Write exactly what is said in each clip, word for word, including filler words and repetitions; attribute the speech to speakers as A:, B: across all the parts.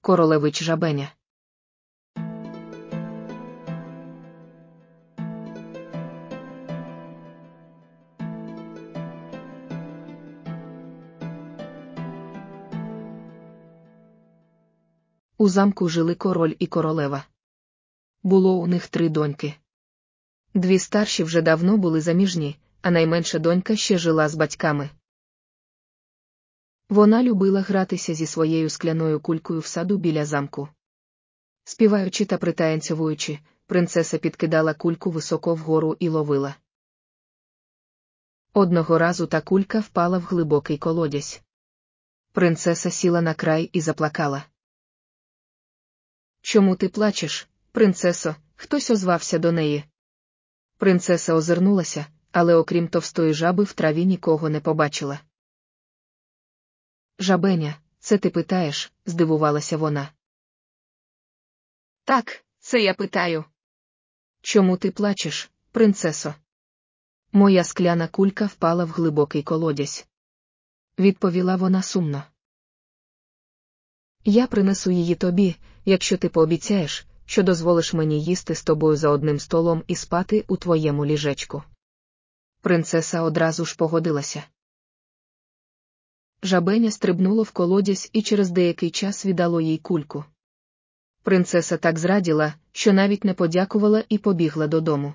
A: Королевич Жабеня. У замку жили король і королева. Було у них три доньки. Дві старші вже давно були заміжні, а найменша донька ще жила з батьками. Вона любила гратися зі своєю скляною кулькою в саду біля замку. Співаючи та пританцьовуючи, принцеса підкидала кульку високо вгору і ловила. Одного разу та кулька впала в глибокий колодязь. Принцеса сіла на край і заплакала. «Чому ти плачеш, принцесо?» – хтось озвався до неї. Принцеса озирнулася, але окрім товстої жаби в траві нікого не побачила. «Жабеня, це ти питаєш?» – здивувалася вона.
B: «Так, це я питаю».
A: «Чому ти плачеш, принцесо?» «Моя скляна кулька впала в глибокий колодязь», – відповіла вона сумно. «Я принесу її тобі, якщо ти пообіцяєш, що дозволиш мені їсти з тобою за одним столом і спати у твоєму ліжечку». Принцеса одразу ж погодилася. Жабеня стрибнуло в колодязь і через деякий час віддало їй кульку. Принцеса так зраділа, що навіть не подякувала і побігла додому.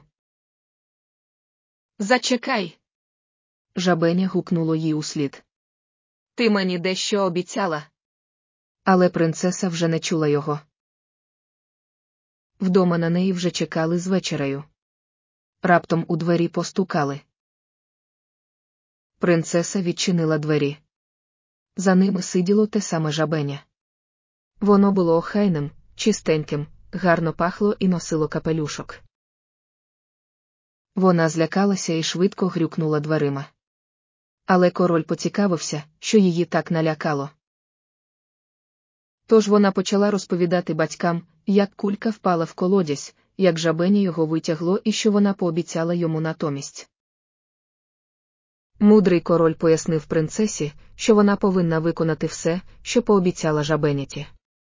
B: «Зачекай!»
A: Жабеня гукнуло їй услід.
B: «Ти мені дещо обіцяла».
A: Але принцеса вже не чула його. Вдома на неї вже чекали з вечерею. Раптом у двері постукали. Принцеса відчинила двері. За ними сиділо те саме жабеня. Воно було охайним, чистеньким, гарно пахло і носило капелюшок. Вона злякалася і швидко грюкнула дверима. Але король поцікавився, що її так налякало. Тож вона почала розповідати батькам, як кулька впала в колодязь, як жабеня його витягло і що вона пообіцяла йому натомість. Мудрий король пояснив принцесі, що вона повинна виконати все, що пообіцяла жабеняті.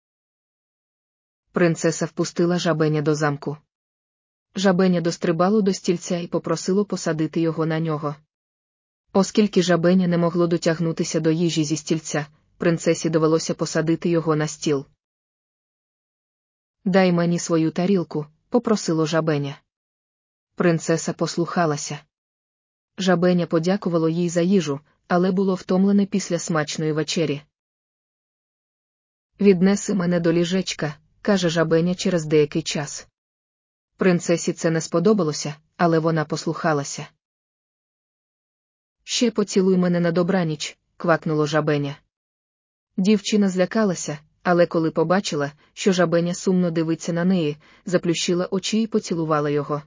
A: Принцеса впустила жабеня до замку. Жабеня дострибало до стільця і попросило посадити його на нього. Оскільки жабеня не могло дотягнутися до їжі зі стільця, принцесі довелося посадити його на стіл. «Дай мені свою тарілку», – попросило жабеня. Принцеса послухалася. Жабеня подякувало їй за їжу, але було втомлене після смачної вечері. «Віднеси мене до ліжечка», – каже жабеня через деякий час. Принцесі це не сподобалося, але вона послухалася. «Ще поцілуй мене на добраніч», – квакнуло жабеня. Дівчина злякалася, але коли побачила, що жабеня сумно дивиться на неї, заплющила очі і поцілувала його.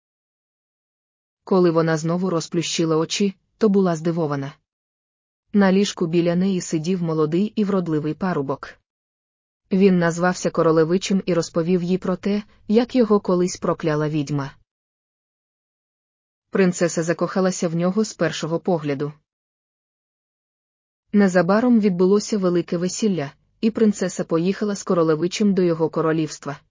A: Коли вона знову розплющила очі, то була здивована. На ліжку біля неї сидів молодий і вродливий парубок. Він назвався Королевичем і розповів їй про те, як його колись прокляла відьма. Принцеса закохалася в нього з першого погляду. Незабаром відбулося велике весілля, і принцеса поїхала з Королевичем до його королівства.